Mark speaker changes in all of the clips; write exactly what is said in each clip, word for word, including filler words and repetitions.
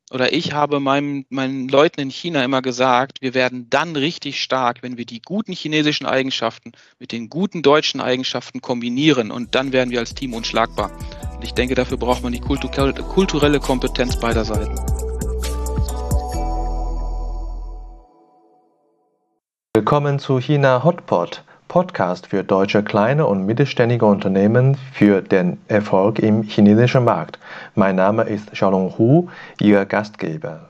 Speaker 1: oder ich habe meinem, meinen Leuten in China immer gesagt, wir werden dann richtig stark, wenn wir die guten chinesischen Eigenschaften mit den guten deutschen Eigenschaften kombinieren, und dann werden wir als Team unschlagbar. Und ich denke, dafür braucht man die kulturelle Kompetenz beider Seiten.
Speaker 2: Willkommen zu China Hotpot, Podcast für deutsche kleine und mittelständige Unternehmen für den Erfolg im chinesischen Markt. Mein Name ist Xiaolong Hu, Ihr Gastgeber.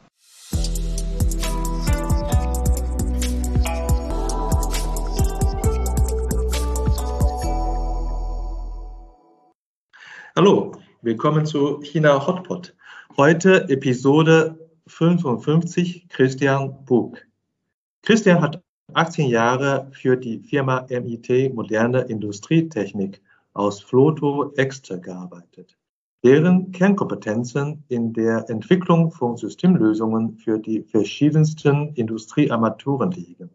Speaker 2: Hallo, willkommen zu China Hotpot. Heute Episode fünfundfünfzig, Christian Bug. Christian hat achtzehn Jahre für die Firma M I T Moderne Industrietechnik aus Vlotho Exter gearbeitet, deren Kernkompetenzen in der Entwicklung von Systemlösungen für die verschiedensten Industriearmaturen liegen.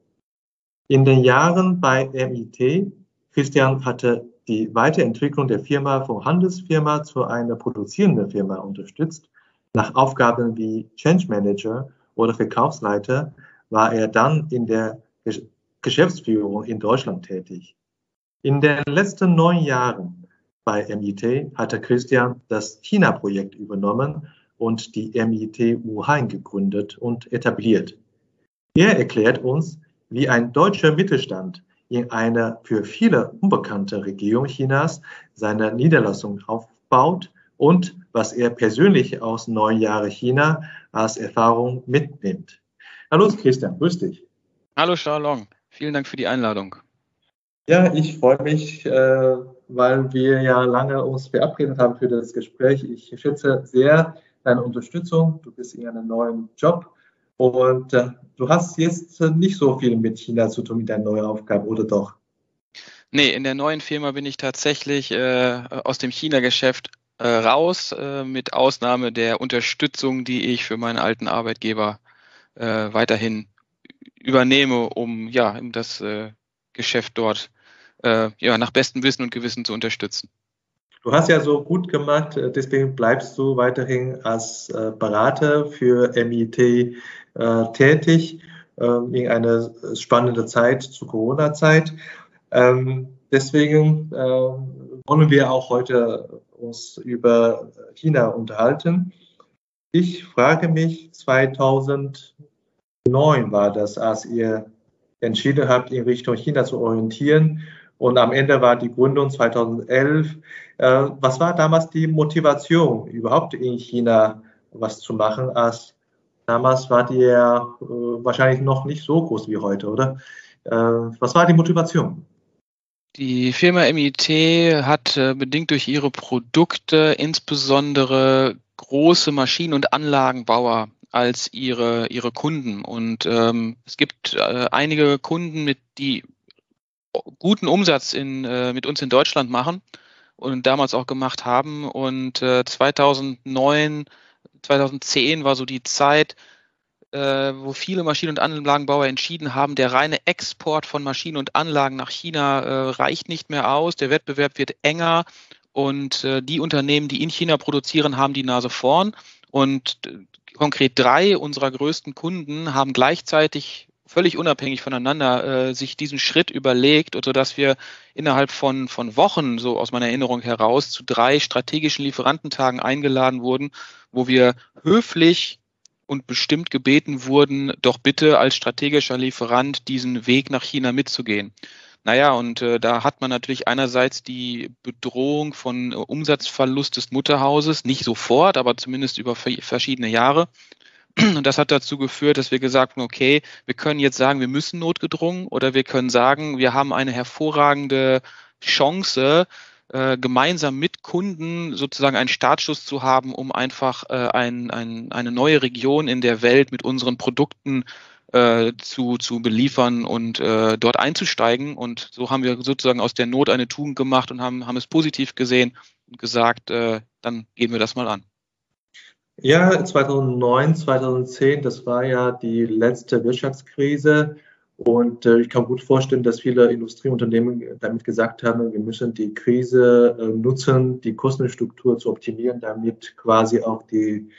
Speaker 2: In den Jahren bei M I T, Christian hatte die Weiterentwicklung der Firma von Handelsfirma zu einer produzierenden Firma unterstützt. Nach Aufgaben wie Change Manager oder Verkaufsleiter war er dann in der Geschäftsführung in Deutschland tätig. In den letzten neun Jahren bei M I T hatte Christian das China-Projekt übernommen und die M I T Wuhan gegründet und etabliert. Er erklärt uns, wie ein deutscher Mittelstand in einer für viele unbekannte Region Chinas seine Niederlassung aufbaut und was er persönlich aus neun Jahren China als Erfahrung mitnimmt. Hallo Christian, grüß dich.
Speaker 1: Hallo Xiaolong, vielen Dank für die Einladung.
Speaker 2: Ja, ich freue mich, äh, weil wir ja lange uns verabredet haben für das Gespräch. Ich schätze sehr deine Unterstützung. Du bist in einem neuen Job und äh, du hast jetzt nicht so viel mit China zu tun, mit deiner neuen Aufgabe, oder doch?
Speaker 1: Nee, in der neuen Firma bin ich tatsächlich äh, aus dem China-Geschäft äh, raus, äh, mit Ausnahme der Unterstützung, die ich für meinen alten Arbeitgeber äh, weiterhin übernehme, um ja das äh, Geschäft dort äh, ja nach bestem Wissen und Gewissen zu unterstützen.
Speaker 2: Du hast ja so gut gemacht, deswegen bleibst du weiterhin als äh, Berater für M I T äh, tätig, äh, in einer spannenden Zeit zur Corona-Zeit. Ähm, deswegen äh, wollen wir auch heute uns über China unterhalten. Ich frage mich, zweitausendneun war das, als ihr entschieden habt, in Richtung China zu orientieren. Und am Ende war die Gründung zweitausendelf. Äh, was war damals die Motivation, überhaupt in China was zu machen? Als damals war die ja äh, wahrscheinlich noch nicht so groß wie heute, oder? Äh, was war die Motivation?
Speaker 1: Die Firma M I T hat äh, bedingt durch ihre Produkte insbesondere große Maschinen- und Anlagenbauer als ihre, ihre Kunden. Und ähm, es gibt äh, einige Kunden, mit die guten Umsatz in, äh, mit uns in Deutschland machen und damals auch gemacht haben. Und äh, zweitausendneun, zweitausendzehn war so die Zeit, äh, wo viele Maschinen- und Anlagenbauer entschieden haben, der reine Export von Maschinen und Anlagen nach China äh, reicht nicht mehr aus. Der Wettbewerb wird enger und äh, die Unternehmen, die in China produzieren, haben die Nase vorn. Und äh, konkret drei unserer größten Kunden haben gleichzeitig völlig unabhängig voneinander äh, sich diesen Schritt überlegt, sodass wir innerhalb von, von Wochen, so aus meiner Erinnerung heraus, zu drei strategischen Lieferantentagen eingeladen wurden, wo wir höflich und bestimmt gebeten wurden, doch bitte als strategischer Lieferant diesen Weg nach China mitzugehen. Naja, und äh, da hat man natürlich einerseits die Bedrohung von äh, Umsatzverlust des Mutterhauses, nicht sofort, aber zumindest über verschiedene Jahre. Und das hat dazu geführt, dass wir gesagt haben, okay, wir können jetzt sagen, wir müssen notgedrungen, oder wir können sagen, wir haben eine hervorragende Chance, äh, gemeinsam mit Kunden sozusagen einen Startschuss zu haben, um einfach äh, ein, ein, eine neue Region in der Welt mit unseren Produkten äh, zu, zu beliefern und äh, dort einzusteigen. Und so haben wir sozusagen aus der Not eine Tugend gemacht und haben, haben es positiv gesehen und gesagt, äh, dann gehen wir das mal an.
Speaker 2: Ja, zweitausendneun, zweitausendzehn, das war ja die letzte Wirtschaftskrise und äh, ich kann gut vorstellen, dass viele Industrieunternehmen damit gesagt haben, wir müssen die Krise äh, nutzen, die Kostenstruktur zu optimieren, damit quasi auch die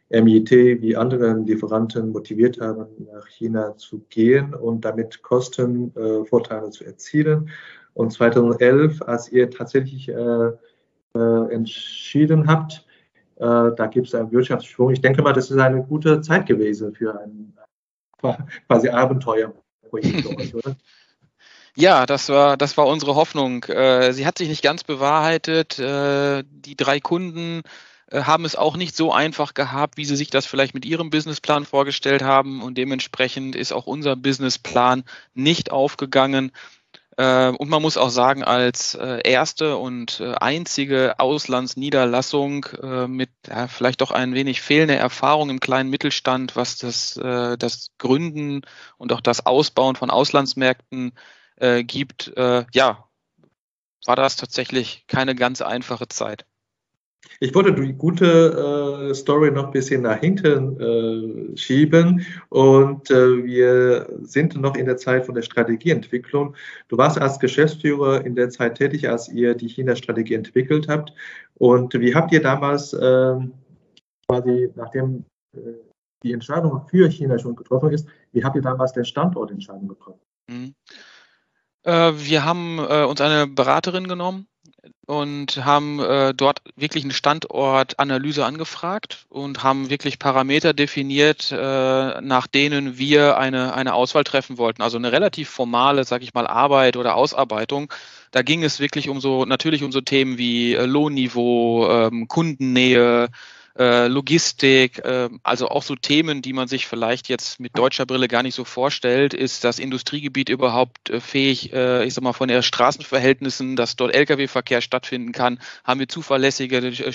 Speaker 2: M I T wie andere Lieferanten motiviert haben, nach China zu gehen und damit Kostenvorteile äh, zu erzielen. Und zweitausendelf, als ihr tatsächlich äh, äh, entschieden habt, äh, da gibt es einen Wirtschaftsschwung. Ich denke mal, das ist eine gute Zeit gewesen für ein quasi Abenteuerprojekt für euch, oder?
Speaker 1: Ja, das war, das war unsere Hoffnung. Äh, sie hat sich nicht ganz bewahrheitet. Äh, die drei Kunden äh, haben es auch nicht so einfach gehabt, wie sie sich das vielleicht mit ihrem Businessplan vorgestellt haben. Und dementsprechend ist auch unser Businessplan nicht aufgegangen. Äh, und man muss auch sagen, als äh, erste und äh, einzige Auslandsniederlassung äh, mit ja, vielleicht doch ein wenig fehlender Erfahrung im kleinen Mittelstand, was das, äh, das Gründen und auch das Ausbauen von Auslandsmärkten äh, gibt, äh, ja, war das tatsächlich keine ganz einfache Zeit.
Speaker 2: Ich wollte die gute äh, Story noch ein bisschen nach hinten äh, schieben und äh, wir sind noch in der Zeit von der Strategieentwicklung. Du warst als Geschäftsführer in der Zeit tätig, als ihr die China-Strategie entwickelt habt. Und wie habt ihr damals äh, quasi, nachdem äh, die Entscheidung für China schon getroffen ist, wie habt ihr damals den Standortentscheidung getroffen?
Speaker 1: Mhm. Äh, wir haben äh, uns eine Beraterin genommen und haben äh, dort wirklich eine Standortanalyse angefragt und haben wirklich Parameter definiert, äh, nach denen wir eine, eine Auswahl treffen wollten. Also eine relativ formale, sag ich mal, Arbeit oder Ausarbeitung. Da ging es wirklich um so, natürlich um so Themen wie äh, Lohnniveau, ähm, Kundennähe, äh, Logistik, äh, also auch so Themen, die man sich vielleicht jetzt mit deutscher Brille gar nicht so vorstellt. Ist das Industriegebiet überhaupt äh, fähig, äh, ich sag mal, von den Straßenverhältnissen, dass dort Lkw-Verkehr stattfinden kann? Haben wir zuverlässige äh,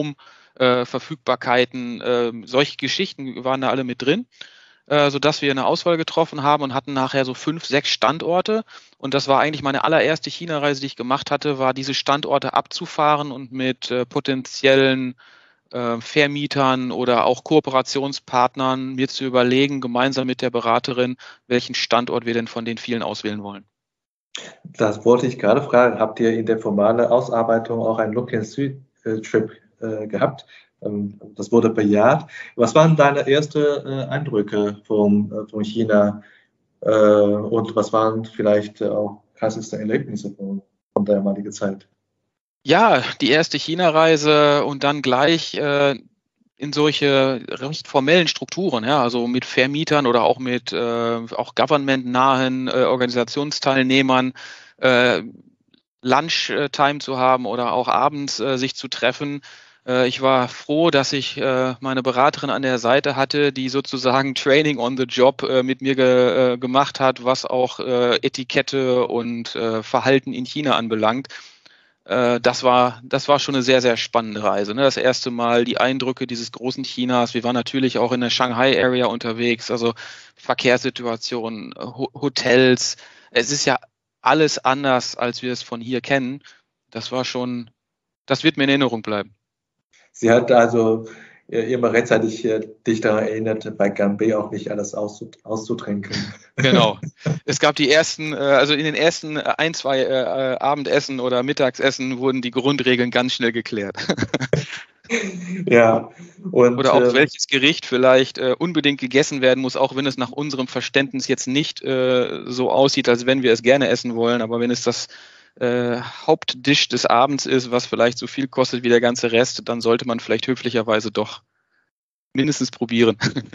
Speaker 1: Stromverfügbarkeiten? Äh, äh, solche Geschichten waren da alle mit drin, äh, sodass wir eine Auswahl getroffen haben und hatten nachher so fünf, sechs Standorte. Und das war eigentlich meine allererste China-Reise, die ich gemacht hatte, war diese Standorte abzufahren und mit äh, potenziellen äh, Vermietern oder auch Kooperationspartnern mir zu überlegen, gemeinsam mit der Beraterin, welchen Standort wir denn von den vielen auswählen wollen.
Speaker 2: Das wollte ich gerade fragen. Habt ihr in der formalen Ausarbeitung auch einen Look-and-See-Trip äh, gehabt? Ähm, das wurde bejaht. Was waren deine ersten äh, Eindrücke von, äh, von China? Äh, und was waren vielleicht auch krasseste Erlebnisse von, von der damaligen Zeit?
Speaker 1: Ja, die erste China-Reise und dann gleich äh, in solche recht formellen Strukturen, ja, also mit Vermietern oder auch mit äh, auch government-nahen äh, Organisationsteilnehmern äh, Lunchtime zu haben oder auch abends äh, sich zu treffen. Äh, ich war froh, dass ich äh, meine Beraterin an der Seite hatte, die sozusagen Training on the Job äh, mit mir ge, äh, gemacht hat, was auch äh, Etikette und äh, Verhalten in China anbelangt. Das war, das war schon eine sehr, sehr spannende Reise. Ne? Das erste Mal die Eindrücke dieses großen Chinas. Wir waren natürlich auch in der Shanghai-Area unterwegs, also Verkehrssituationen, Hotels. Es ist ja alles anders, als wir es von hier kennen. Das war schon, das wird mir in Erinnerung bleiben.
Speaker 2: Sie hat also immer rechtzeitig dich daran erinnert, bei Gambé auch nicht alles auszutrinken.
Speaker 1: Genau. Es gab die ersten, also in den ersten ein, zwei Abendessen oder Mittagsessen wurden die Grundregeln ganz schnell geklärt.
Speaker 2: Ja. Und,
Speaker 1: oder auch welches Gericht vielleicht äh, unbedingt gegessen werden muss, auch wenn es nach unserem Verständnis jetzt nicht äh, so aussieht, als wenn wir es gerne essen wollen, aber wenn es das äh, Hauptdish des Abends ist, was vielleicht so viel kostet wie der ganze Rest, dann sollte man vielleicht höflicherweise doch mindestens probieren.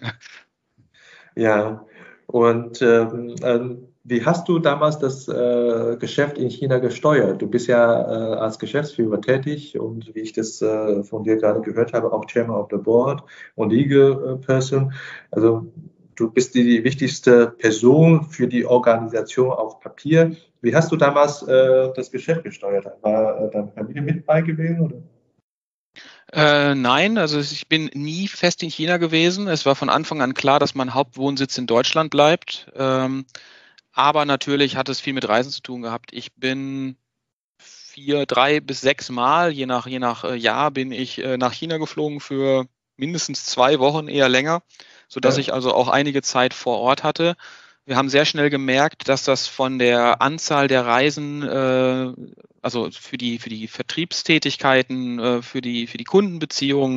Speaker 2: Ja, und ähm, wie hast du damals das äh, Geschäft in China gesteuert? Du bist ja äh, als Geschäftsführer tätig und wie ich das äh, von dir gerade gehört habe, auch Chairman of the Board und Legal Person. Also du bist die, die wichtigste Person für die Organisation auf Papier. Wie hast du damals äh, das Geschäft gesteuert? War äh, deine Familie mit bei gewesen? Oder?
Speaker 1: Äh, nein, also ich bin nie fest in China gewesen. Es war von Anfang an klar, dass mein Hauptwohnsitz in Deutschland bleibt. Ähm, aber natürlich hat es viel mit Reisen zu tun gehabt. Ich bin vier, drei bis sechs Mal, je nach, je nach Jahr, bin ich äh, nach China geflogen für mindestens zwei Wochen, eher länger, sodass ja. ich also auch einige Zeit vor Ort hatte. Wir haben sehr schnell gemerkt, dass das von der Anzahl der Reisen, äh, also für die, für die Vertriebstätigkeiten, äh, für die, für die Kundenbeziehungen,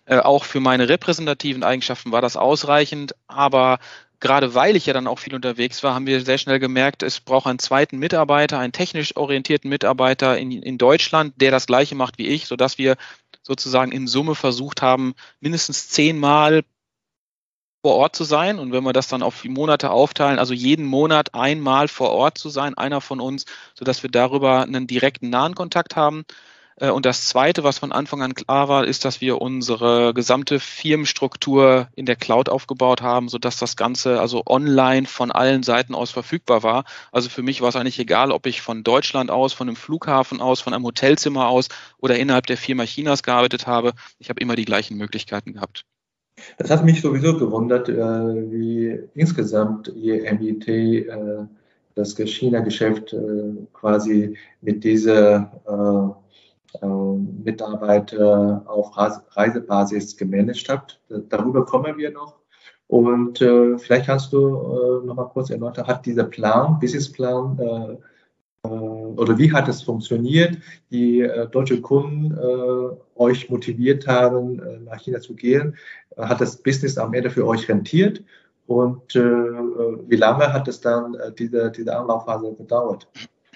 Speaker 1: Äh, auch für meine repräsentativen Eigenschaften war das ausreichend, aber gerade weil ich ja dann auch viel unterwegs war, haben wir sehr schnell gemerkt, es braucht einen zweiten Mitarbeiter, einen technisch orientierten Mitarbeiter in, in Deutschland, der das Gleiche macht wie ich, sodass wir sozusagen in Summe versucht haben, mindestens zehnmal vor Ort zu sein. Und wenn wir das dann auf die Monate aufteilen, also jeden Monat einmal vor Ort zu sein, einer von uns, sodass wir darüber einen direkten nahen Kontakt haben. Und das Zweite, was von Anfang an klar war, ist, dass wir unsere gesamte Firmenstruktur in der Cloud aufgebaut haben, sodass das Ganze also online von allen Seiten aus verfügbar war. Also für mich war es eigentlich egal, ob ich von Deutschland aus, von einem Flughafen aus, von einem Hotelzimmer aus oder innerhalb der Firma Chinas gearbeitet habe. Ich habe immer die gleichen Möglichkeiten gehabt.
Speaker 2: Das hat mich sowieso gewundert, äh, wie insgesamt Ihr M I T äh, das China-Geschäft äh, quasi mit dieser äh, äh, Mitarbeiter auf Reisebasis gemanagt hat. Darüber kommen wir noch. Und äh, vielleicht kannst du äh, noch mal kurz erläutern, hat dieser Plan, Businessplan, äh, oder wie hat es funktioniert, die äh, deutsche Kunden äh, euch motiviert haben, äh, nach China zu gehen? Hat das Business am Ende für euch rentiert? Und äh, wie lange hat es dann äh, diese, diese Anlaufphase gedauert?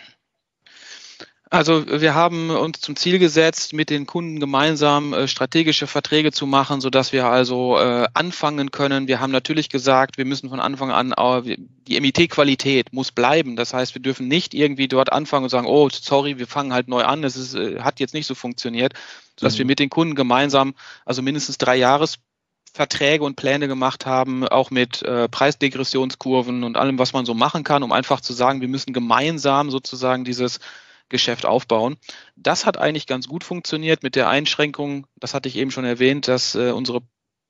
Speaker 1: Also wir haben uns zum Ziel gesetzt, mit den Kunden gemeinsam äh, strategische Verträge zu machen, sodass wir also äh, anfangen können. Wir haben natürlich gesagt, wir müssen von Anfang an, äh, die M I T-Qualität muss bleiben. Das heißt, wir dürfen nicht irgendwie dort anfangen und sagen, oh, sorry, wir fangen halt neu an, es ist, äh, hat jetzt nicht so funktioniert, sodass mhm. wir mit den Kunden gemeinsam, also mindestens drei Jahres Verträge und Pläne gemacht haben, auch mit äh, Preisdegressionskurven und allem, was man so machen kann, um einfach zu sagen, wir müssen gemeinsam sozusagen dieses Geschäft aufbauen. Das hat eigentlich ganz gut funktioniert mit der Einschränkung, das hatte ich eben schon erwähnt, dass äh, unsere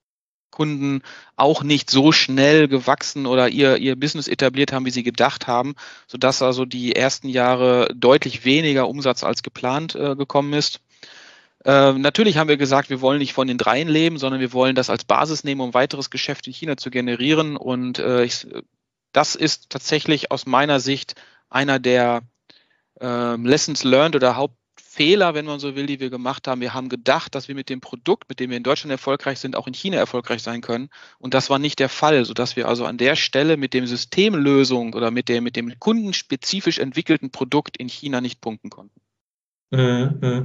Speaker 1: Kunden auch nicht so schnell gewachsen oder ihr, ihr Business etabliert haben, wie sie gedacht haben, sodass also die ersten Jahre deutlich weniger Umsatz als geplant äh, gekommen ist. Äh, natürlich haben wir gesagt, wir wollen nicht von den dreien leben, sondern wir wollen das als Basis nehmen, um weiteres Geschäft in China zu generieren. Und äh, ich, das ist tatsächlich aus meiner Sicht einer der Ähm, Lessons learned oder Hauptfehler, wenn man so will, die wir gemacht haben. Wir haben gedacht, dass wir mit dem Produkt, mit dem wir in Deutschland erfolgreich sind, auch in China erfolgreich sein können. Und das war nicht der Fall, sodass wir also an der Stelle mit dem Systemlösung oder mit dem, mit dem kundenspezifisch entwickelten Produkt in China nicht punkten konnten.
Speaker 2: Mhm.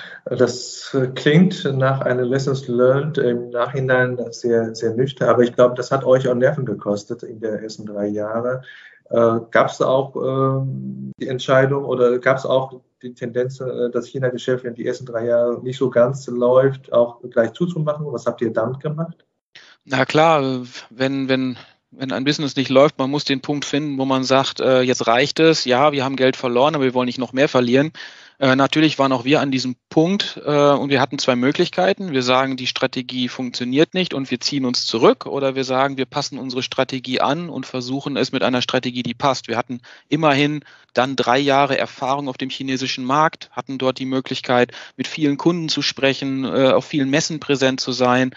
Speaker 2: Das klingt nach einer Lessons learned im Nachhinein sehr, sehr nüchtern, aber ich glaube, das hat euch auch Nerven gekostet in den ersten drei Jahren. Äh, gab es auch äh, die Entscheidung oder gab es auch die Tendenz, äh, das China-Geschäft in die ersten drei Jahre nicht so ganz läuft, auch gleich zuzumachen? Was habt ihr damit gemacht?
Speaker 1: Na klar, wenn, wenn, wenn ein Business nicht läuft, man muss den Punkt finden, wo man sagt, äh, jetzt reicht es, ja, wir haben Geld verloren, aber wir wollen nicht noch mehr verlieren. Äh, natürlich waren auch wir an diesem Punkt äh, und wir hatten zwei Möglichkeiten. Wir sagen, die Strategie funktioniert nicht und wir ziehen uns zurück, oder wir sagen, wir passen unsere Strategie an und versuchen es mit einer Strategie, die passt. Wir hatten immerhin dann drei Jahre Erfahrung auf dem chinesischen Markt, hatten dort die Möglichkeit, mit vielen Kunden zu sprechen, äh, auf vielen Messen präsent zu sein,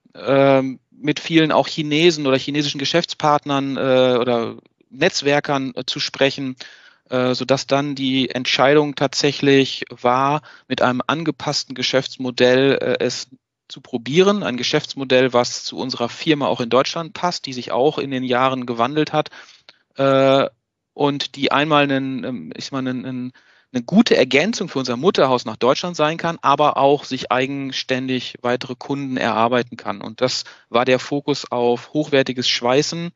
Speaker 1: ähm, mit vielen auch Chinesen oder chinesischen Geschäftspartnern äh, oder Netzwerkern äh, zu sprechen, äh, sodass dann die Entscheidung tatsächlich war, mit einem angepassten Geschäftsmodell äh, es zu probieren. Ein Geschäftsmodell, was zu unserer Firma auch in Deutschland passt, die sich auch in den Jahren gewandelt hat äh, und die einmal einen, ich meine, einen, eine gute Ergänzung für unser Mutterhaus nach Deutschland sein kann, aber auch sich eigenständig weitere Kunden erarbeiten kann. Und das war der Fokus auf hochwertiges Schweißen.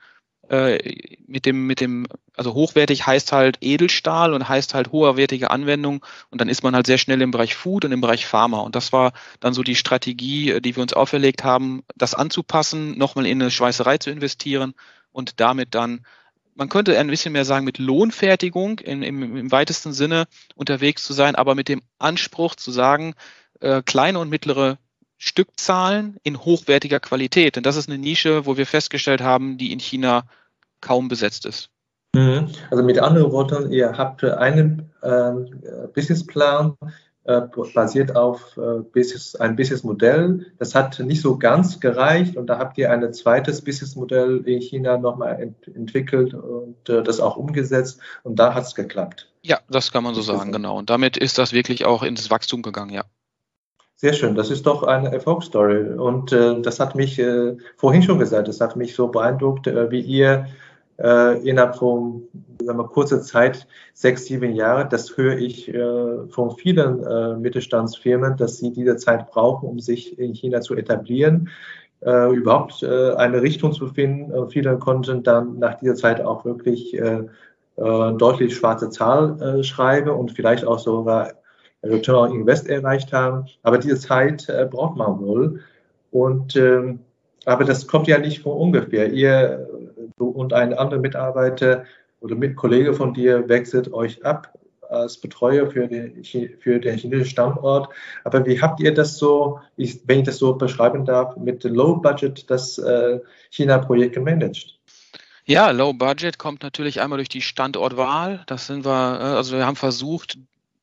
Speaker 1: Äh, mit dem, mit dem, also hochwertig heißt halt Edelstahl und heißt halt hoherwertige Anwendung. Und dann ist man halt sehr schnell im Bereich Food und im Bereich Pharma. Und das war dann so die Strategie, die wir uns auferlegt haben, das anzupassen, nochmal in eine Schweißerei zu investieren und damit dann, man könnte ein bisschen mehr sagen, mit Lohnfertigung im, im, im weitesten Sinne unterwegs zu sein, aber mit dem Anspruch zu sagen, äh, kleine und mittlere Stückzahlen in hochwertiger Qualität. Denn das ist eine Nische, wo wir festgestellt haben, die in China kaum besetzt ist.
Speaker 2: Also mit anderen Worten, ihr habt einen äh, Businessplan, äh, basiert auf äh, Business, ein Businessmodell. Das hat nicht so ganz gereicht und da habt ihr ein zweites Businessmodell in China nochmal ent entwickelt und äh, das auch umgesetzt und da hat es geklappt.
Speaker 1: Ja, das kann man so sagen, genau. Und damit ist das wirklich auch ins Wachstum gegangen, ja.
Speaker 2: Sehr schön, das ist doch eine Erfolgsstory. Und äh, das hat mich äh, vorhin schon gesagt, das hat mich so beeindruckt, äh, wie ihr äh, innerhalb von sagen wir, kurzer Zeit, sechs, sieben Jahre, das höre ich äh, von vielen äh, Mittelstandsfirmen, dass sie diese Zeit brauchen, um sich in China zu etablieren, äh, überhaupt äh, eine Richtung zu finden. Äh, viele konnten dann nach dieser Zeit auch wirklich äh, äh, deutlich schwarze Zahl äh, schreiben und vielleicht auch sogar Return on Invest erreicht haben. Aber diese Zeit äh, braucht man wohl. Und ähm, aber das kommt ja nicht von ungefähr. Ihr du und ein anderer Mitarbeiter oder Mitkollege von dir wechselt euch ab als Betreuer für den, für den chinesischen Standort. Aber wie habt ihr das so, ich, wenn ich das so beschreiben darf, mit Low Budget das äh, China-Projekt gemanagt?
Speaker 1: Ja, Low Budget kommt natürlich einmal durch die Standortwahl. Das sind wir, äh, also wir haben versucht,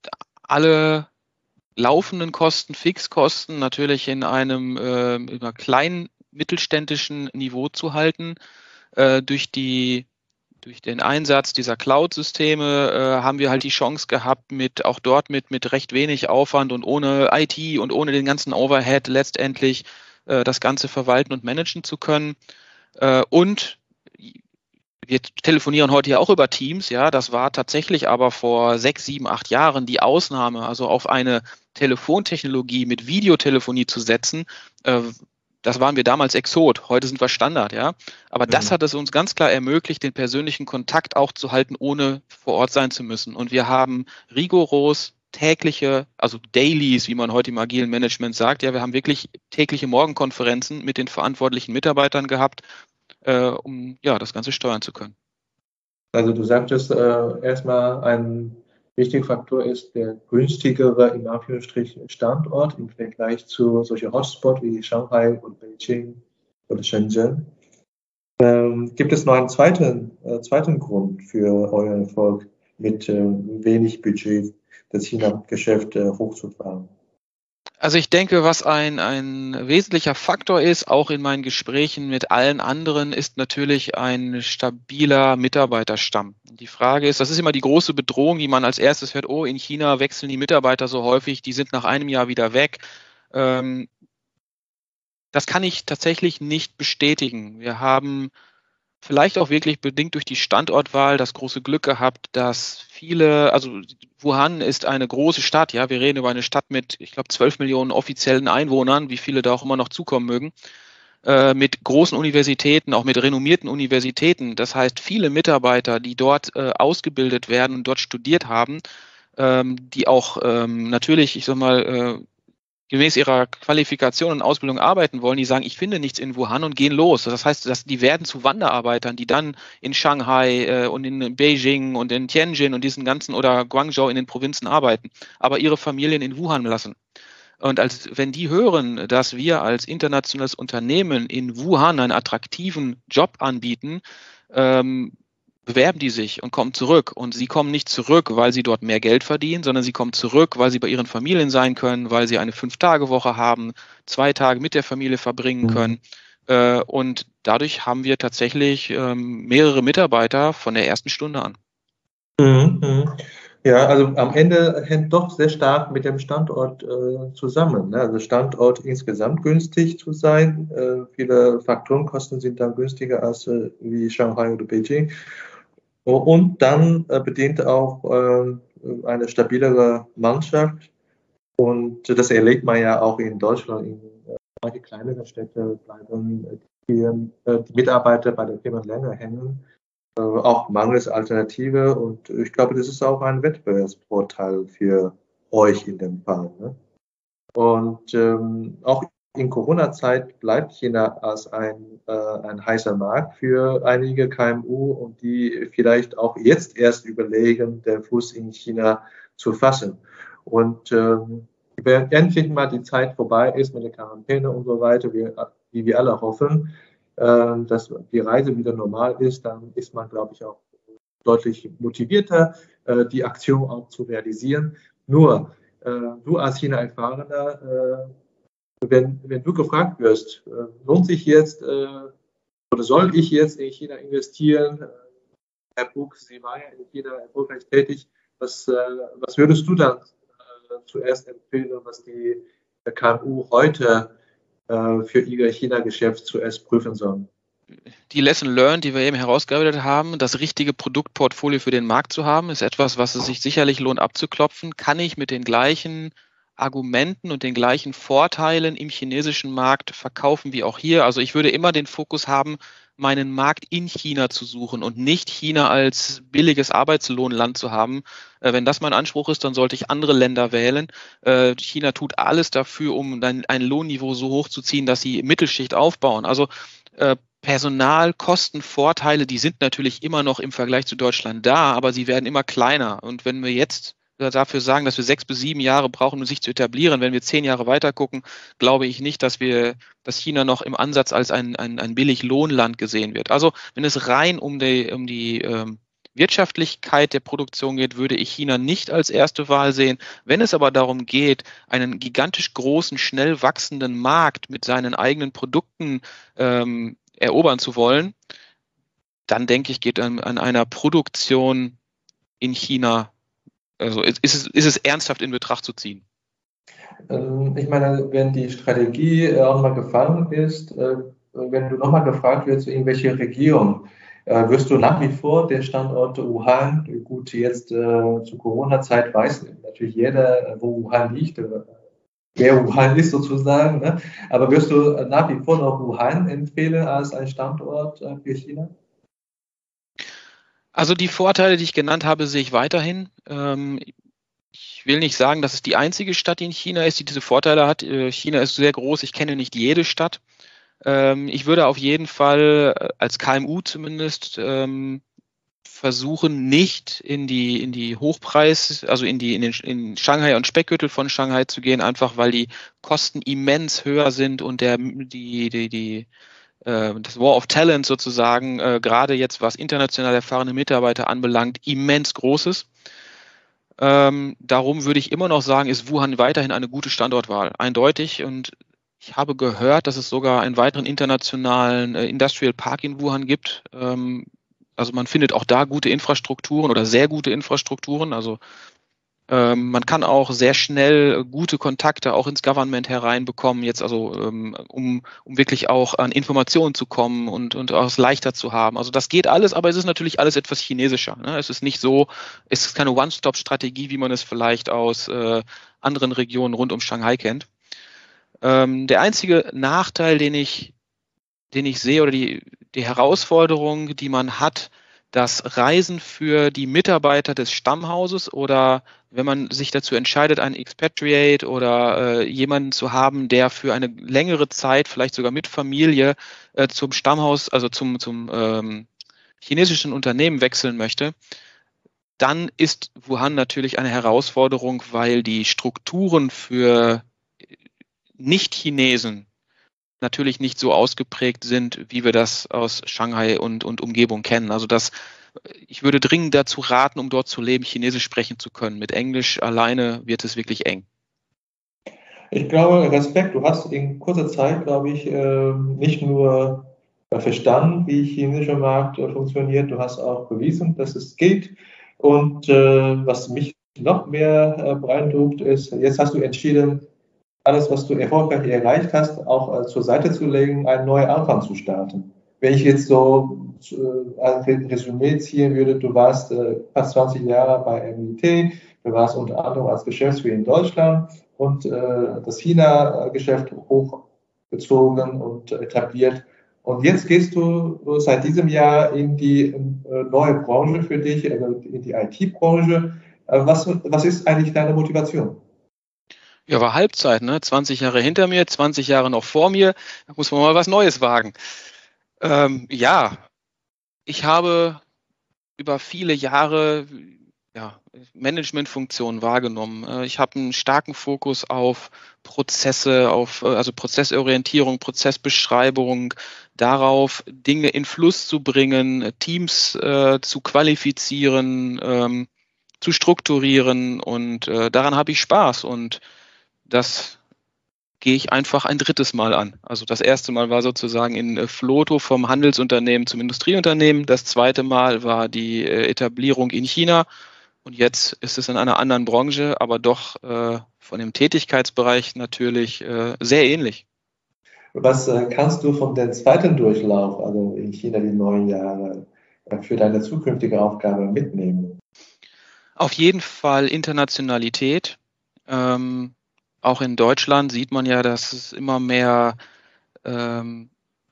Speaker 1: alle laufenden Kosten, Fixkosten natürlich in einem äh, über kleinen mittelständischen Niveau zu halten. Äh, durch die durch den Einsatz dieser Cloud-Systeme äh, haben wir halt die Chance gehabt, mit auch dort mit mit recht wenig Aufwand und ohne I T und ohne den ganzen Overhead letztendlich äh, das Ganze verwalten und managen zu können. Äh, und wir telefonieren heute ja auch über Teams, ja, das war tatsächlich aber vor sechs, sieben, acht Jahren die Ausnahme, also auf eine Telefontechnologie mit Videotelefonie zu setzen, äh, das waren wir damals Exot, heute sind wir Standard, ja. Aber das
Speaker 2: Mhm.
Speaker 1: hat es uns ganz klar ermöglicht, den persönlichen Kontakt auch zu halten, ohne vor Ort sein zu müssen. Und wir haben rigoros tägliche, also Dailies, wie man heute im agilen Management sagt, ja, wir haben wirklich tägliche Morgenkonferenzen mit den verantwortlichen Mitarbeitern gehabt, äh, um ja das Ganze steuern zu können.
Speaker 2: Also du sagtest äh, erstmal, ein wichtiger Faktor ist der günstigere, in Anführungsstrichen, Standort im Vergleich zu solchen Hotspots wie Shanghai und Beijing oder Shenzhen. Ähm, gibt es noch einen zweiten, äh, zweiten Grund für euren Erfolg, mit äh, wenig Budget das China-Geschäft äh, hochzufahren?
Speaker 1: Also ich denke, was ein, ein wesentlicher Faktor ist, auch in meinen Gesprächen mit allen anderen, ist natürlich ein stabiler Mitarbeiterstamm. Die Frage ist, das ist immer die große Bedrohung, die man als erstes hört, oh, in China wechseln die Mitarbeiter so häufig, die sind nach einem Jahr wieder weg. Ähm, das kann ich tatsächlich nicht bestätigen. Wir haben vielleicht auch wirklich bedingt durch die Standortwahl das große Glück gehabt, dass viele, also Wuhan ist eine große Stadt, ja, wir reden über eine Stadt mit, ich glaube, zwölf Millionen offiziellen Einwohnern, wie viele da auch immer noch zukommen mögen, äh, mit großen Universitäten, auch mit renommierten Universitäten. Das heißt, viele Mitarbeiter, die dort äh, ausgebildet werden und dort studiert haben, ähm, die auch ähm, natürlich, ich sag mal, äh, gemäß ihrer Qualifikation und Ausbildung arbeiten wollen, die sagen, ich finde nichts in Wuhan und gehen los. Das heißt, dass die werden zu Wanderarbeitern, die dann in Shanghai äh, und in Beijing und in Tianjin und diesen ganzen oder Guangzhou in den Provinzen arbeiten, aber ihre Familien in Wuhan lassen. Und als wenn die hören, dass wir als internationales Unternehmen in Wuhan einen attraktiven Job anbieten, ähm, bewerben die sich und kommen zurück. Und sie kommen nicht zurück, weil sie dort mehr Geld verdienen, sondern sie kommen zurück, weil sie bei ihren Familien sein können, weil sie eine Fünf-Tage-Woche haben, zwei Tage mit der Familie verbringen können. Äh, und dadurch haben wir tatsächlich ähm, mehrere Mitarbeiter von der ersten Stunde an.
Speaker 2: Mhm, mhm. Ja, also am Ende hängt doch sehr stark mit dem Standort äh, zusammen. Ne? Also Standort insgesamt günstig zu sein. Äh, viele Faktorenkosten sind dann günstiger als äh, wie Shanghai oder Beijing. Und dann äh, bedient auch äh, eine stabilere Mannschaft. Und das erlebt man ja auch in Deutschland. In äh, manche kleineren Städte bleiben die, äh, die Mitarbeiter bei der Firma länger hängen, äh, auch mangels Alternative. Und ich glaube, das ist auch ein Wettbewerbsvorteil für euch in dem Fall. Ne? Und ähm, auch in Corona-Zeit bleibt China als ein, äh, ein heißer Markt für einige K M U und die vielleicht auch jetzt erst überlegen, den Fuß in China zu fassen. Und ähm, wenn endlich mal die Zeit vorbei ist mit der Quarantäne und so weiter, wie, wie wir alle hoffen, äh, dass die Reise wieder normal ist, dann ist man, glaube ich, auch deutlich motivierter, äh, die Aktion auch zu realisieren. Nur, äh, du als China-Erfahrener, äh, wenn, wenn du gefragt wirst, äh, lohnt sich jetzt äh, oder soll ich jetzt in China investieren? Äh, Herr Buch, Sie waren ja in China erfolgreich tätig. Was, äh, was würdest du dann äh, zuerst empfehlen, was die K M U heute äh, für ihr China-Geschäft zuerst prüfen sollen?
Speaker 1: Die Lesson learned, die wir eben herausgearbeitet haben, das richtige Produktportfolio für den Markt zu haben, ist etwas, was es sich sicherlich lohnt abzuklopfen. Kann ich mit den gleichen Argumenten und den gleichen Vorteilen im chinesischen Markt verkaufen wie auch hier? Also ich würde immer den Fokus haben, meinen Markt in China zu suchen und nicht China als billiges Arbeitslohnland zu haben. Äh, wenn das mein Anspruch ist, dann sollte ich andere Länder wählen. Äh, China tut alles dafür, um dann ein Lohnniveau so hoch zu ziehen, dass sie Mittelschicht aufbauen. Also äh, Personalkostenvorteile, die sind natürlich immer noch im Vergleich zu Deutschland da, aber sie werden immer kleiner. Und wenn wir jetzt dafür sagen, dass wir sechs bis sieben Jahre brauchen, um sich zu etablieren, wenn wir zehn Jahre weiter gucken, glaube ich nicht, dass wir, dass China noch im Ansatz als ein, ein, ein Billiglohnland gesehen wird. Also wenn es rein um die, um die ähm, Wirtschaftlichkeit der Produktion geht, würde ich China nicht als erste Wahl sehen. Wenn es aber darum geht, einen gigantisch großen, schnell wachsenden Markt mit seinen eigenen Produkten ähm, erobern zu wollen, dann denke ich, geht an, an einer Produktion in China, also ist es, ist es ernsthaft in Betracht zu ziehen.
Speaker 2: Ich meine, wenn die Strategie auch nochmal gefangen ist, wenn du nochmal gefragt wirst, in welche Region, wirst du nach wie vor den Standort Wuhan, gut, jetzt zur Corona-Zeit weiß natürlich jeder, wo Wuhan liegt, wer Wuhan ist sozusagen, ne? Aber wirst du nach wie vor noch Wuhan empfehlen als ein Standort für China?
Speaker 1: Also die Vorteile, die ich genannt habe, sehe ich weiterhin. Ähm, ich will nicht sagen, dass es die einzige Stadt in China ist, die diese Vorteile hat. China ist sehr groß, ich kenne nicht jede Stadt. Ähm, ich würde auf jeden Fall als K M U zumindest ähm, versuchen, nicht in die, in die Hochpreis, also in die, in den, in Shanghai und Speckgürtel von Shanghai zu gehen, einfach weil die Kosten immens höher sind und der, die, die, die, äh, das War of Talent sozusagen, äh, gerade jetzt, was international erfahrene Mitarbeiter anbelangt, immens groß ist. Ähm, darum würde ich immer noch sagen, ist Wuhan weiterhin eine gute Standortwahl, eindeutig. Und ich habe gehört, dass es sogar einen weiteren internationalen äh, Industrial Park in Wuhan gibt. Ähm, also man findet auch da gute Infrastrukturen oder sehr gute Infrastrukturen. Also ähm, man kann auch sehr schnell gute Kontakte auch ins Government hereinbekommen, jetzt also ähm, um, um wirklich auch an Informationen zu kommen und, und auch es leichter zu haben. Also das geht alles, aber es ist natürlich alles etwas chinesischer. Ne? Es ist nicht so, es ist keine One-Stop-Strategie, wie man es vielleicht aus äh, anderen Regionen rund um Shanghai kennt. Ähm, der einzige Nachteil, den ich, den ich sehe oder die, die Herausforderung, die man hat, das Reisen für die Mitarbeiter des Stammhauses oder wenn man sich dazu entscheidet, einen Expatriate oder äh, jemanden zu haben, der für eine längere Zeit, vielleicht sogar mit Familie, äh, zum Stammhaus, also zum, zum ähm, chinesischen Unternehmen wechseln möchte, dann ist Wuhan natürlich eine Herausforderung, weil die Strukturen für Nicht-Chinesen natürlich nicht so ausgeprägt sind, wie wir das aus Shanghai und, und Umgebung kennen. Also das, ich würde dringend dazu raten, um dort zu leben, Chinesisch sprechen zu können. Mit Englisch alleine wird es wirklich eng.
Speaker 2: Ich glaube, Respekt, du hast in kurzer Zeit, glaube ich, nicht nur verstanden, wie chinesischer Markt funktioniert, du hast auch bewiesen, dass es geht. Und was mich noch mehr beeindruckt ist, jetzt hast du entschieden, alles, was du erfolgreich erreicht hast, auch zur Seite zu legen, einen neuen Anfang zu starten. Wenn ich jetzt so als Resümee ziehen würde, du warst fast zwanzig Jahre bei M I T, du warst unter anderem als Geschäftsführer in Deutschland und das China-Geschäft hochgezogen und etabliert. Und jetzt gehst du seit diesem Jahr in die neue Branche für dich, also in die I T-Branche. Was, was ist eigentlich deine Motivation?
Speaker 1: Ja, war Halbzeit, ne? zwanzig Jahre hinter mir, zwanzig Jahre noch vor mir. Da muss man mal was Neues wagen. Ähm, ja, ich habe über viele Jahre ja, Managementfunktionen wahrgenommen. Ich habe einen starken Fokus auf Prozesse, auf also Prozessorientierung, Prozessbeschreibung, darauf Dinge in Fluss zu bringen, Teams äh, zu qualifizieren, ähm, zu strukturieren und äh, daran habe ich Spaß und das gehe ich einfach ein drittes Mal an. Also das erste Mal war sozusagen in Floto vom Handelsunternehmen zum Industrieunternehmen. Das zweite Mal war die Etablierung in China. Und jetzt ist es in einer anderen Branche, aber doch äh, von dem Tätigkeitsbereich natürlich äh, sehr ähnlich.
Speaker 2: Was äh, kannst du von dem zweiten Durchlauf, also in China die neun Jahre, äh, für deine zukünftige Aufgabe mitnehmen?
Speaker 1: Auf jeden Fall Internationalität. Ähm, auch in Deutschland sieht man ja, dass es immer mehr ähm,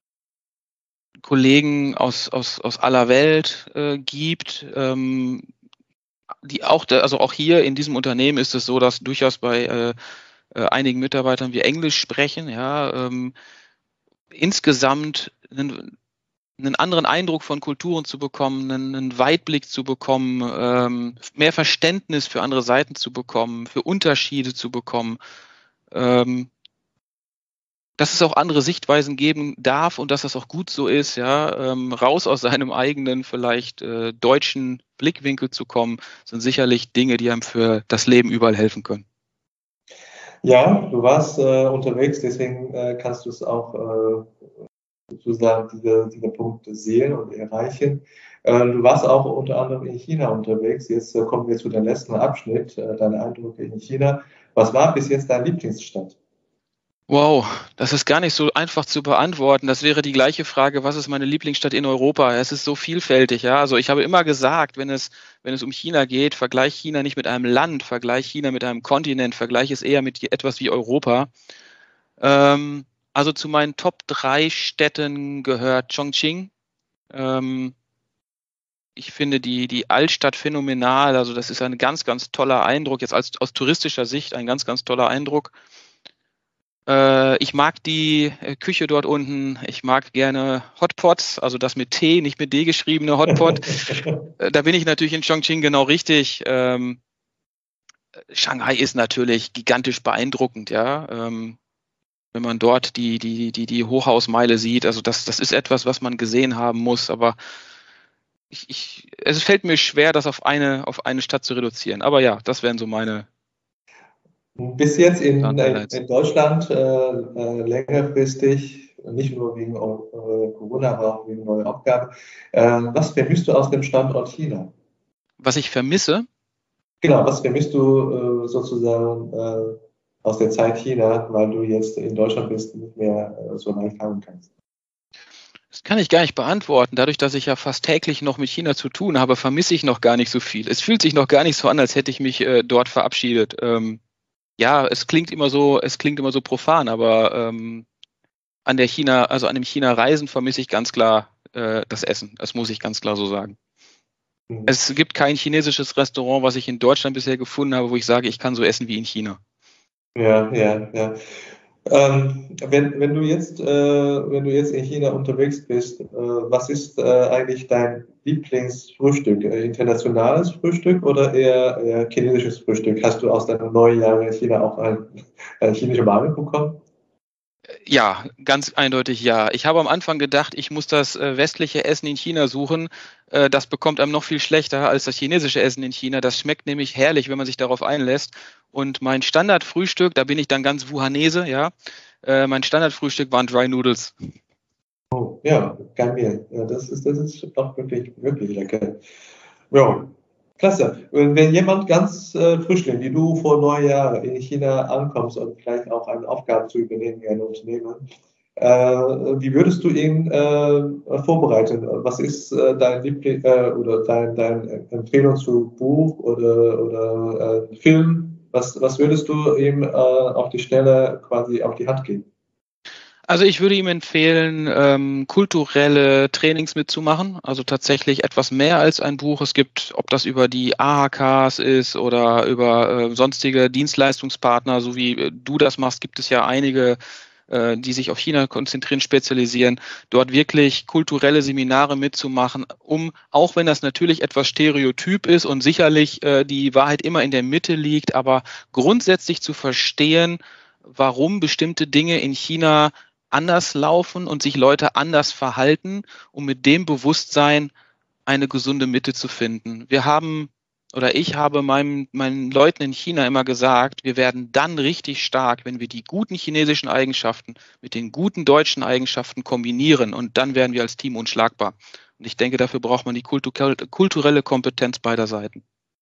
Speaker 1: Kollegen aus, aus, aus aller Welt äh, gibt. Ähm, die auch, also auch hier in diesem Unternehmen ist es so, dass durchaus bei äh, äh, einigen Mitarbeitern wir Englisch sprechen. Ja, ähm, insgesamt einen, einen anderen Eindruck von Kulturen zu bekommen, einen, einen Weitblick zu bekommen, ähm, mehr Verständnis für andere Seiten zu bekommen, für Unterschiede zu bekommen. Ähm, dass es auch andere Sichtweisen geben darf und dass das auch gut so ist, ja, ähm, raus aus seinem eigenen, vielleicht äh, deutschen Blickwinkel zu kommen, sind sicherlich Dinge, die einem für das Leben überall helfen können.
Speaker 2: Ja, du warst äh, unterwegs, deswegen äh, kannst du es auch äh, sozusagen diese, diese Punkte sehen und erreichen. Äh, du warst auch unter anderem in China unterwegs. Jetzt äh, kommen wir zu dem letzten Abschnitt, äh, deine Eindrücke in China. Was war bis jetzt deine Lieblingsstadt?
Speaker 1: Wow, das ist gar nicht so einfach zu beantworten. Das wäre die gleiche Frage, was ist meine Lieblingsstadt in Europa? Es ist so vielfältig, ja. Also ich habe immer gesagt, wenn es, wenn es um China geht, vergleich China nicht mit einem Land, vergleich China mit einem Kontinent, vergleich es eher mit etwas wie Europa. Ähm, also zu meinen Top drei Städten gehört Chongqing. Ähm, ich finde die, die Altstadt phänomenal. Also das ist ein ganz, ganz toller Eindruck. Jetzt als, aus touristischer Sicht ein ganz, ganz toller Eindruck. Äh, ich mag die äh, Küche dort unten. Ich mag gerne Hotpots, also das mit T, nicht mit D geschriebene Hotpot. Äh, da bin ich natürlich in Chongqing genau richtig. Ähm, Shanghai ist natürlich gigantisch beeindruckend, ja. Ähm, wenn man dort die, die, die, die Hochhausmeile sieht, also das, das ist etwas, was man gesehen haben muss, aber ich, ich, es fällt mir schwer, das auf eine, auf eine Stadt zu reduzieren. Aber ja, das wären so meine
Speaker 2: Bis jetzt in,
Speaker 1: Highlights.
Speaker 2: in Deutschland äh, äh, längerfristig, nicht nur wegen äh, Corona, aber auch wegen neuer Aufgaben. Äh, was vermisst du aus dem Standort China?
Speaker 1: Was ich vermisse,
Speaker 2: Genau, was vermisst du äh, sozusagen äh, aus der Zeit China, weil du jetzt in Deutschland bist, nicht mehr äh, so leicht haben kannst?
Speaker 1: das kann ich gar nicht beantworten. Dadurch, dass ich ja fast täglich noch mit China zu tun habe, vermisse ich noch gar nicht so viel. Es fühlt sich noch gar nicht so an, als hätte ich mich äh, dort verabschiedet. Ähm, ja, es klingt immer so, es klingt immer so profan, aber ähm, an der China, also an dem China-Reisen vermisse ich ganz klar äh, das Essen. Das muss ich ganz klar so sagen.
Speaker 2: Mhm.
Speaker 1: Es gibt kein chinesisches Restaurant, was ich in Deutschland bisher gefunden habe, wo ich sage, ich kann so essen wie in China.
Speaker 2: Ja, ja, ja. Ähm, wenn, wenn du jetzt, äh, wenn du jetzt in China unterwegs bist, äh, was ist äh, eigentlich dein Lieblingsfrühstück? Äh, internationales Frühstück oder eher, eher chinesisches Frühstück? Hast du aus deinem neuen Jahr in China auch ein, ein chinesische Marke bekommen?
Speaker 1: Ja, ganz eindeutig ja. Ich habe am Anfang gedacht, ich muss das äh, westliche Essen in China suchen. Äh, das bekommt einem noch viel schlechter als das chinesische Essen in China. Das schmeckt nämlich herrlich, wenn man sich darauf einlässt. Und mein Standardfrühstück, da bin ich dann ganz Wuhanese, ja. Äh, mein Standardfrühstück waren Dry Noodles.
Speaker 2: Oh, ja, kein Mehl. Ja, das ist, das ist auch wirklich, wirklich lecker. Ja, klasse. Und wenn jemand ganz äh, Frischling, wie du vor neun Jahren in China ankommst und vielleicht auch eine Aufgabe zu übernehmen in einem Unternehmen, äh, wie würdest du ihn äh, vorbereiten? Was ist äh, dein Liebling äh, oder dein, dein Empfehlung zu Buch oder, oder äh, Film? Was, was würdest du ihm äh, auf die Stelle quasi auf die Hand geben?
Speaker 1: Also ich würde ihm empfehlen, ähm, kulturelle Trainings mitzumachen, also tatsächlich etwas mehr als ein Buch. Es gibt, ob das über die A H Ks ist oder über äh, sonstige Dienstleistungspartner, so wie äh, du das machst, gibt es ja einige, äh, die sich auf China konzentrieren, spezialisieren, dort wirklich kulturelle Seminare mitzumachen, um, auch wenn das natürlich etwas stereotyp ist und sicherlich äh, die Wahrheit immer in der Mitte liegt, aber grundsätzlich zu verstehen, warum bestimmte Dinge in China anders laufen und sich Leute anders verhalten, um mit dem Bewusstsein eine gesunde Mitte zu finden. Wir haben oder ich habe meinen, meinen Leuten in China immer gesagt, wir werden dann richtig stark, wenn wir die guten chinesischen Eigenschaften mit den guten deutschen Eigenschaften kombinieren und dann werden wir als Team unschlagbar. Und ich denke, dafür braucht man die kulturelle Kompetenz beider Seiten.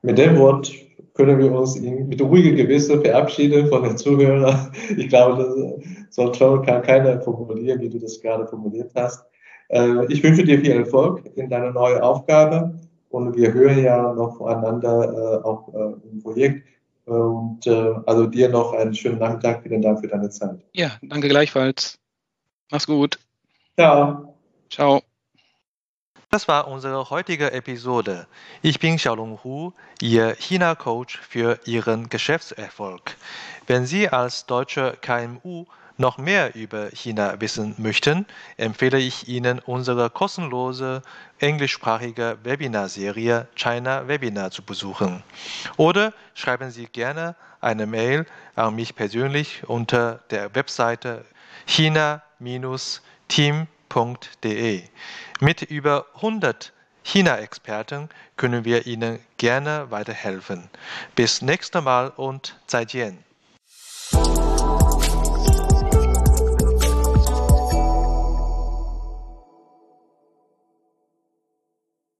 Speaker 2: mit dem Wort können wir uns mit ruhigem Gewissen verabschieden von den Zuhörern. Ich glaube, das soll schon keiner formulieren, wie du das gerade formuliert hast. Ich wünsche dir viel Erfolg in deiner neuen Aufgabe und wir hören ja noch voneinander auch im Projekt. Und also dir noch einen schönen Nachmittag. Vielen Dank für deine Zeit.
Speaker 1: Ja, danke gleichfalls. Mach's gut.
Speaker 2: Ciao.
Speaker 1: Ciao.
Speaker 3: Das war unsere heutige Episode. Ich bin Xiaolong Hu, Ihr China-Coach für Ihren Geschäftserfolg. Wenn Sie als deutscher K M U noch mehr über China wissen möchten, empfehle ich Ihnen unsere kostenlose englischsprachige Webinarserie China Webinar zu besuchen. Oder schreiben Sie gerne eine Mail an mich persönlich unter der Webseite china Bindestrich team punkt de. Mit über hundert China-Experten können wir Ihnen gerne weiterhelfen. Bis nächstes Mal und 再见.